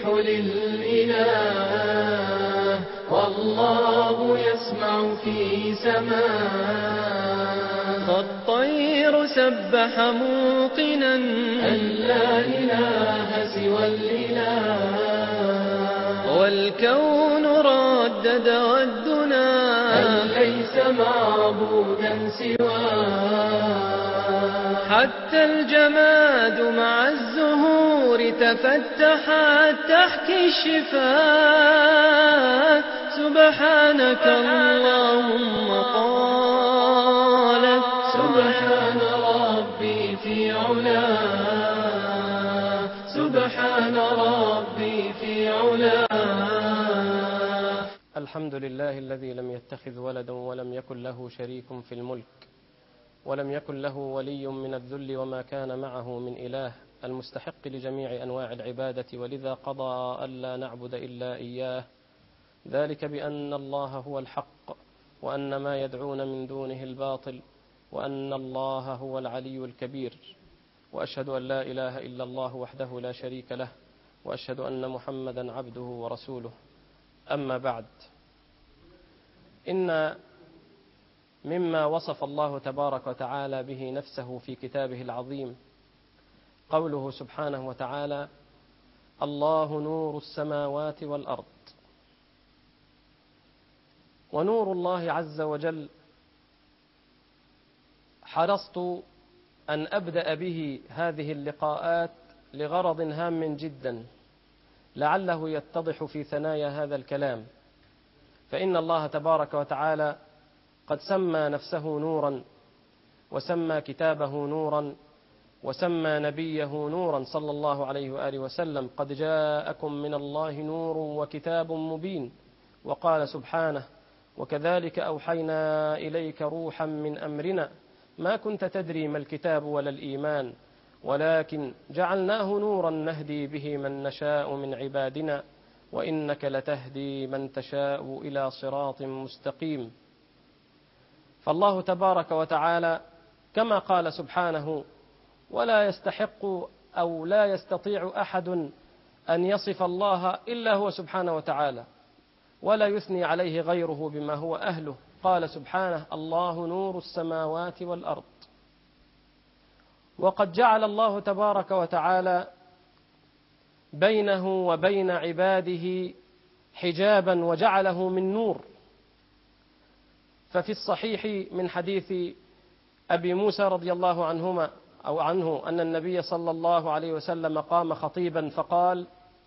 للإله والله يسمع في سماه. فالطير سبح موقنا أن لا إله سوى الإله، والكون ردد والدنا أن ليس معبودا سواه. حتى الجماد مع الزهور تفتحت تحكي الشفاه. سبحانك اللهم قالت سبحان ربي في علاه، سبحان ربي في علاه. الحمد لله الذي لم يتخذ ولدا ولم يكن له شريك في الملك ولم يكن له ولي من الذل وما كان معه من إله، المستحق لجميع أنواع العبادة، ولذا قضى ألا نعبد إلا إياه، ذلك بأن الله هو الحق وأن ما يدعون من دونه الباطل وأن الله هو العلي الكبير. وأشهد أن لا إله إلا الله وحده لا شريك له، وأشهد أن محمدا عبده ورسوله. أما بعد، إن مما وصف الله تبارك وتعالى به نفسه في كتابه العظيم قوله سبحانه وتعالى: الله نور السماوات والأرض. ونور الله عز وجل حرصت أن أبدأ به هذه اللقاءات لغرض هام جدا لعله يتضح في ثنايا هذا الكلام، فإن الله تبارك وتعالى قد سمى نفسه نورا، وسمى كتابه نورا، وسمى نبيه نورا صلى الله عليه وآله وسلم: قد جاءكم من الله نور وكتاب مبين. وقال سبحانه: وكذلك أوحينا إليك روحا من أمرنا ما كنت تدري ما الكتاب ولا الإيمان ولكن جعلناه نورا نهدي به من نشاء من عبادنا وإنك لتهدي من تشاء إلى صراط مستقيم. فالله تبارك وتعالى كما قال سبحانه: ولا يستحق أو لا يستطيع أحد أن يصف الله إلا هو سبحانه وتعالى، ولا يثني عليه غيره بما هو أهله. قال سبحانه: الله نور السماوات والأرض. وقد جعل الله تبارك وتعالى بينه وبين عباده حجابا وجعله من نور. ففي الصحيح من حديث أبي موسى رضي الله عنه أن النبي صلى الله عليه وسلم قام خطيبا فقال: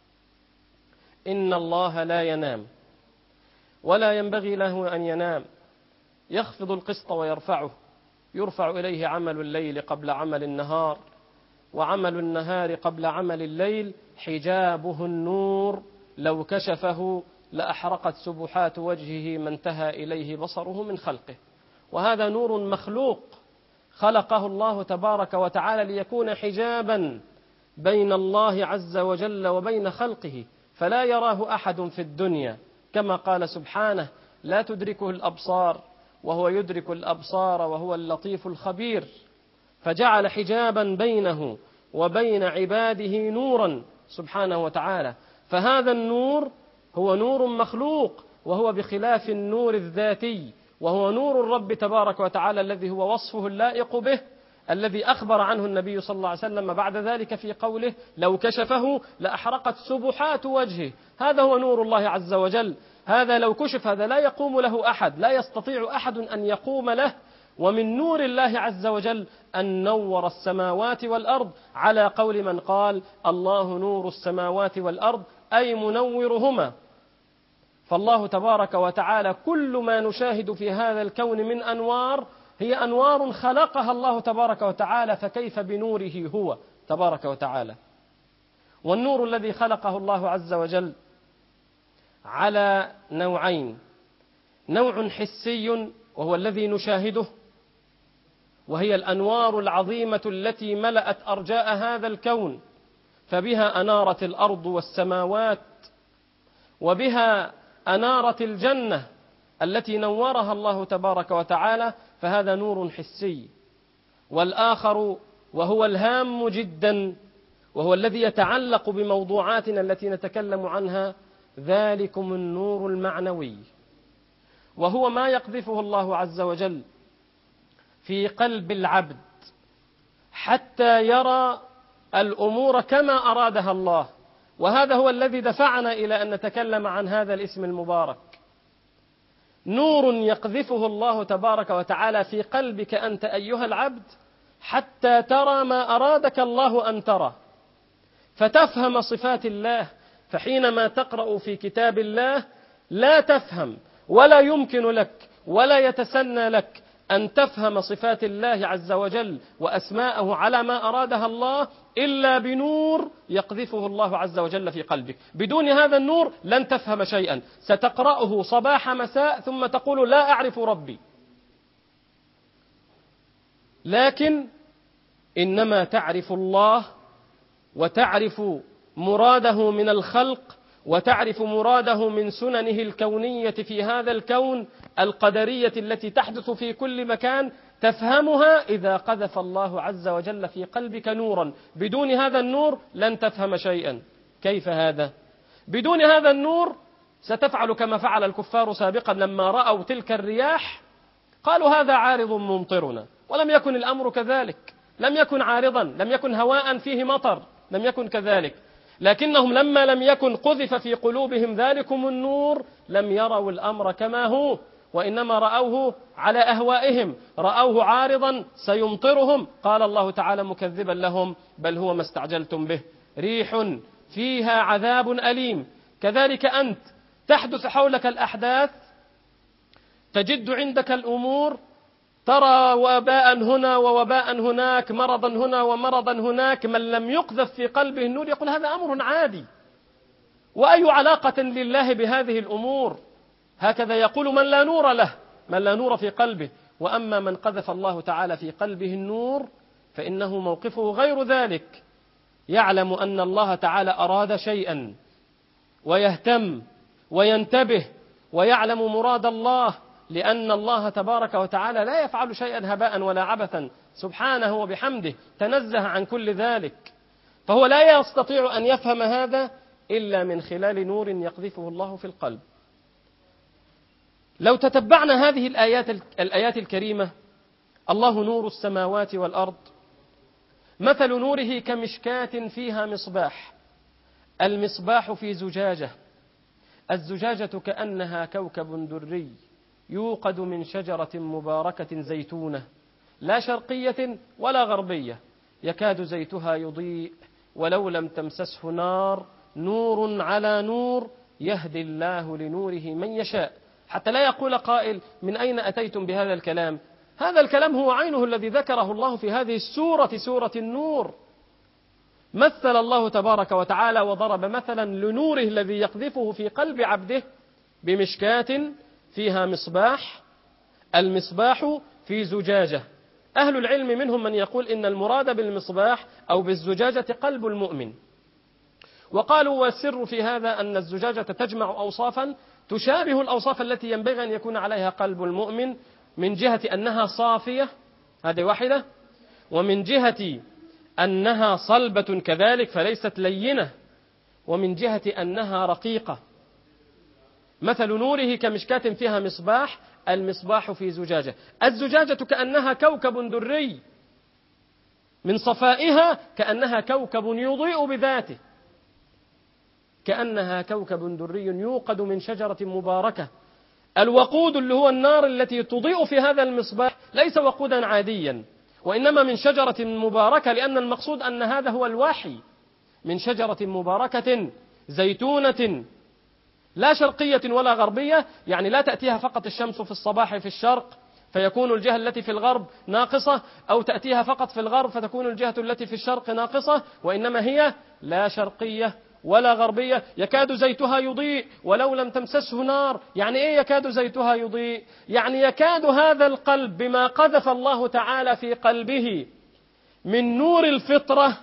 إن الله لا ينام ولا ينبغي له أن ينام، يخفض القسط ويرفعه، يرفع إليه عمل الليل قبل عمل النهار، وعمل النهار قبل عمل الليل، حجابه النور، لو كشفه لأحرقت سبحات وجهه ما انتهى إليه بصره من خلقه. وهذا نور مخلوق خلقه الله تبارك وتعالى ليكون حجابا بين الله عز وجل وبين خلقه، فلا يراه أحد في الدنيا، كما قال سبحانه: لا تدركه الأبصار وهو يدرك الأبصار وهو اللطيف الخبير. فجعل حجابا بينه وبين عباده نورا سبحانه وتعالى. فهذا النور هو نور مخلوق، وهو بخلاف النور الذاتي، وهو نور الرب تبارك وتعالى الذي هو وصفه اللائق به، الذي أخبر عنه النبي صلى الله عليه وسلم بعد ذلك في قوله: لو كشفه لأحرقت سبحات وجهه. هذا هو نور الله عز وجل. هذا لو كشف هذا لا يقوم له أحد، لا يستطيع أحد أن يقوم له. ومن نور الله عز وجل أن نور السماوات والأرض، على قول من قال: الله نور السماوات والأرض، أي منورهما. فالله تبارك وتعالى كل ما نشاهد في هذا الكون من أنوار هي أنوار خلقها الله تبارك وتعالى، فكيف بنوره هو تبارك وتعالى؟ والنور الذي خلقه الله عز وجل على نوعين: نوع حسي وهو الذي نشاهده، وهي الأنوار العظيمة التي ملأت أرجاء هذا الكون، فبها أنارت الأرض والسماوات، وبها أنارت الجنة التي نورها الله تبارك وتعالى، فهذا نور حسي. والآخر وهو الهام جدا وهو الذي يتعلق بموضوعاتنا التي نتكلم عنها، ذلكم النور المعنوي، وهو ما يقذفه الله عز وجل في قلب العبد حتى يرى الأمور كما أرادها الله. وهذا هو الذي دفعنا إلى أن نتكلم عن هذا الاسم المبارك. نور يقذفه الله تبارك وتعالى في قلبك أنت أيها العبد حتى ترى ما أرادك الله أن ترى، فتفهم صفات الله. فحينما تقرأ في كتاب الله لا تفهم ولا يمكن لك ولا يتسنى لك أن تفهم صفات الله عز وجل وأسماءه على ما أرادها الله إلا بنور يقذفه الله عز وجل في قلبك. بدون هذا النور لن تفهم شيئا، ستقرأه صباح مساء ثم تقول لا أعرف ربي. لكن إنما تعرف الله وتعرف مراده من الخلق وتعرف مراده من سننه الكونية في هذا الكون القدرية التي تحدث في كل مكان، تفهمها إذا قذف الله عز وجل في قلبك نورا. بدون هذا النور لن تفهم شيئا. كيف هذا؟ بدون هذا النور ستفعل كما فعل الكفار سابقا لما رأوا تلك الرياح، قالوا هذا عارض ممطرنا، ولم يكن الأمر كذلك، لم يكن عارضا، لم يكن هواء فيه مطر، لم يكن كذلك. لكنهم لما لم يكن قذف في قلوبهم ذلكم النور لم يروا الأمر كما هو، وإنما رأوه على أهوائهم، رأوه عارضا سيمطرهم. قال الله تعالى مكذبا لهم بل هو ما استعجلتم به ريح فيها عذاب أليم. كذلك أنت تحدث حولك الأحداث، تجد عندك الأمور، ترى وباء هنا ووباء هناك، مرضا هنا ومرضا هناك. من لم يقذف في قلبه النور يقول هذا أمر عادي، وأي علاقة لله بهذه الأمور؟ هكذا يقول من لا نور له، من لا نور في قلبه. وأما من قذف الله تعالى في قلبه النور فإنه موقفه غير ذلك، يعلم أن الله تعالى أراد شيئا ويهتم وينتبه ويعلم مراد الله، لأن الله تبارك وتعالى لا يفعل شيئا هباء ولا عبثا، سبحانه وبحمده تنزه عن كل ذلك. فهو لا يستطيع أن يفهم هذا إلا من خلال نور يقذفه الله في القلب. لو تتبعنا هذه الآيات الكريمة، الله نور السماوات والأرض، مثل نوره كمشكاة فيها مصباح، المصباح في زجاجة، الزجاجة كأنها كوكب دري يوقد من شجرة مباركة زيتونة لا شرقية ولا غربية، يكاد زيتها يضيء ولو لم تمسسه نار، نور على نور يهدي الله لنوره من يشاء. حتى لا يقول قائل من أين أتيتم بهذا الكلام؟ هذا الكلام هو عينه الذي ذكره الله في هذه السورة، سورة النور. مثل الله تبارك وتعالى وضرب مثلا لنوره الذي يقذفه في قلب عبده بمشكاة فيها مصباح، المصباح في زجاجة. أهل العلم منهم من يقول إن المراد بالمصباح أو بالزجاجة قلب المؤمن، وقالوا والسر في هذا أن الزجاجة تجمع أوصافا تشابه الأوصاف التي ينبغي أن يكون عليها قلب المؤمن، من جهة أنها صافية، هذه واحدة، ومن جهة أنها صلبة كذلك فليست لينة، ومن جهة أنها رقيقة. مثل نوره كمشكاة فيها مصباح، المصباح في زجاجة، الزجاجة كأنها كوكب دري، من صفائها كأنها كوكب يضيء بذاته، كأنها كوكب دري يوقد من شجرة مباركة. الوقود اللي هو النار التي تضيء في هذا المصباح ليس وقودا عاديا، وإنما من شجرة مباركة، لأن المقصود أن هذا هو الوحي، من شجرة مباركة زيتونة لا شرقية ولا غربية، يعني لا تأتيها فقط الشمس في الصباح في الشرق فيكون الجهة التي في الغرب ناقصة، أو تأتيها فقط في الغرب فتكون الجهة التي في الشرق ناقصة، وإنما هي لا شرقية ولا غربية. يكاد زيتها يضيء ولو لم تمسسه نار. يعني إيه يكاد زيتها يضيء؟ يعني يكاد هذا القلب بما قذف الله تعالى في قلبه من نور الفطرة،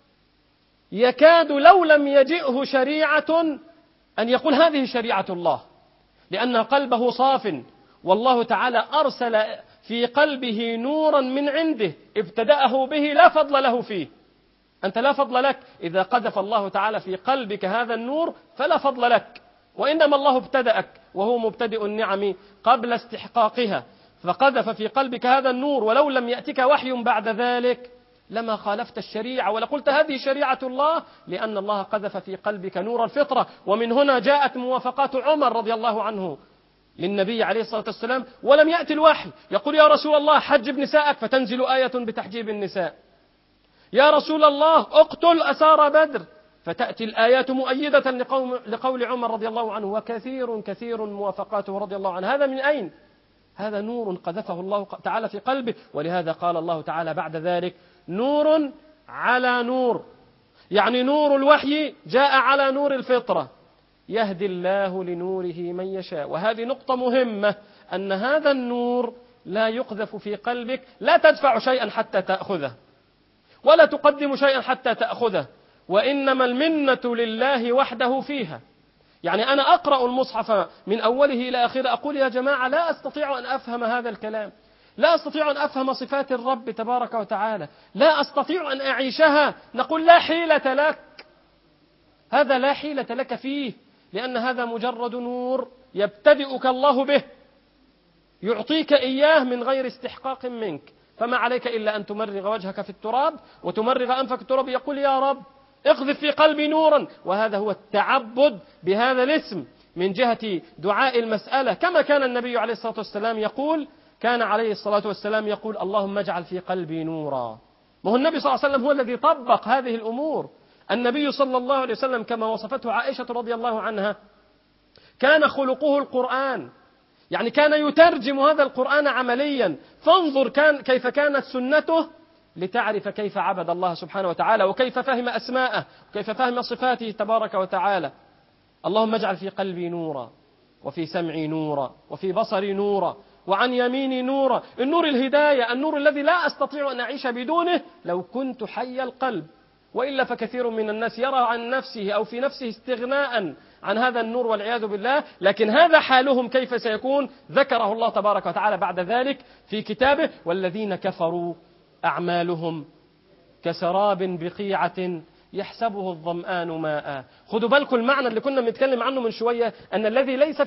يكاد لو لم يجئه شريعة أن يقول هذه شريعة الله، لأن قلبه صاف، والله تعالى أرسل في قلبه نورا من عنده ابتدأه به لا فضل له فيه. أنت لا فضل لك. إذا قذف الله تعالى في قلبك هذا النور فلا فضل لك، وإنما الله ابتدأك وهو مبتدئ النعم قبل استحقاقها، فقذف في قلبك هذا النور، ولو لم يأتك وحي بعد ذلك لما خالفت الشريعة ولا قلت هذه شريعة الله، لأن الله قذف في قلبك نور الفطرة. ومن هنا جاءت موافقات عمر رضي الله عنه للنبي عليه الصلاة والسلام ولم يأتي الوحي، يقول يا رسول الله حجب نساءك، فتنزل آية بتحجيب النساء. يا رسول الله اقتل أسارى بدر، فتأتي الآيات مؤيدة لقول عمر رضي الله عنه. وكثير كثير موافقاته رضي الله عنه. هذا من أين؟ هذا نور قذفه الله تعالى في قلبه. ولهذا قال الله تعالى بعد ذلك نور على نور، يعني نور الوحي جاء على نور الفطرة، يهدي الله لنوره من يشاء. وهذه نقطة مهمة، أن هذا النور لا يقذف في قلبك، لا تدفع شيئا حتى تأخذه ولا تقدم شيئا حتى تأخذه، وإنما المنة لله وحده فيها. يعني أنا أقرأ المصحف من أوله إلى آخره أقول يا جماعة لا أستطيع أن أفهم هذا الكلام، لا أستطيع أن أفهم صفات الرب تبارك وتعالى، لا أستطيع أن أعيشها. نقول لا حيلة لك، هذا لا حيلة لك فيه، لأن هذا مجرد نور يبتدئك الله به، يعطيك إياه من غير استحقاق منك. فما عليك إلا أن تمرغ وجهك في التراب وتمرغ أنفك في التراب، يقول يا رب اقذف في قلبي نورا. وهذا هو التعبد بهذا الاسم من جهة دعاء المسألة، كما كان النبي عليه الصلاة والسلام يقول، كان عليه الصلاة والسلام يقول اللهم اجعل في قلبي نورا. ما هو النبي صلى الله عليه وسلم هو الذي طبق هذه الأمور. النبي صلى الله عليه وسلم كما وصفته عائشة رضي الله عنها كان خلقه القرآن، يعني كان يترجم هذا القرآن عمليا. فانظر كيف كانت سنته لتعرف كيف عبد الله سبحانه وتعالى، وكيف فهم أسماءه، وكيف فهم صفاته تبارك وتعالى. اللهم اجعل في قلبي نورا، وفي سمعي نورا، وفي بصري نورا، وعن يميني نورا. النور الهداية، النور الذي لا أستطيع أن أعيش بدونه لو كنت حي القلب. وإلا فكثير من الناس يرى عن نفسه أو في نفسه استغناء عن هذا النور والعياذ بالله، لكن هذا حالهم كيف سيكون ذكره الله تبارك وتعالى بعد ذلك في كتابه والذين كفروا أعمالهم كسراب بقيعة يحسبه الظمآن ماء. خدوا بالكم المعنى اللي كنا بنتكلم عنه من شوية، أن الذي ليس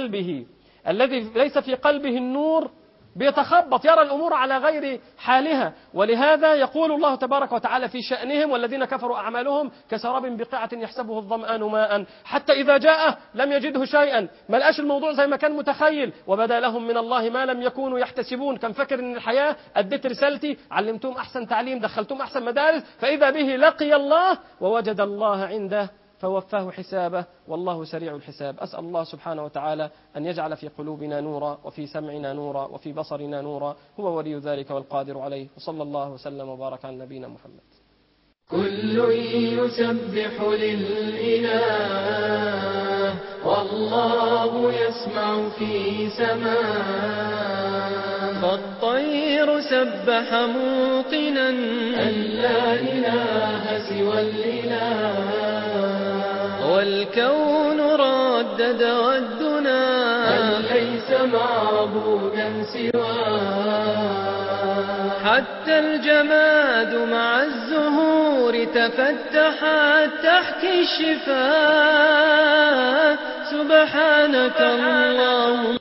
في قلبه النور بيتخبط، يرى الأمور على غير حالها. ولهذا يقول الله تبارك وتعالى في شأنهم والذين كفروا أعمالهم كسراب بقيعة يحسبه الظمآن ماء حتى إذا جاءه لم يجده شيئا. ما لقاش الموضوع زي ما كان متخيل، وبدا لهم من الله ما لم يكونوا يحتسبون. كان فكر إن الحياة أديت رسالتي، علمتهم أحسن تعليم، دخلتهم أحسن مدارس، فإذا به لقي الله ووجد الله عنده فوفاه حسابه والله سريع الحساب. أسأل الله سبحانه وتعالى أن يجعل في قلوبنا نورا، وفي سمعنا نورا، وفي بصرنا نورا، هو ولي ذلك والقادر عليه. وصلى الله وسلم وبارك على نبينا محمد. كل يسبح للإله والله يسمع في سماه، فالطير سبح موقنا أن لا إله سوى الإله، والكون ردد والدنا أن ليس معبودا سواه، حتى الجماد مع الزهور تفتحت تحكي الشفاه. سبحانك اللهم